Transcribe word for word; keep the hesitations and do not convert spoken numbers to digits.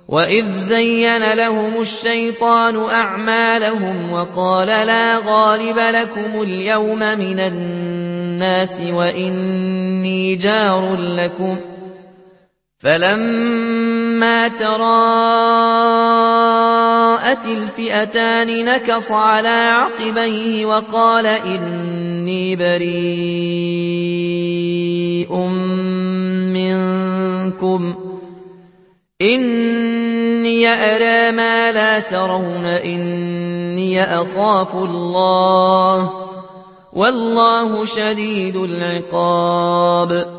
وإذ زين لهم الشيطان أعمالهم وقال لا غالب لكم اليوم من الناس وإني جار لكم فلما تراءت الفئتان نكص على عقبيه وقال إني بريء منكم إني أرى ما لا ترون إني أخاف الله والله شديد العقاب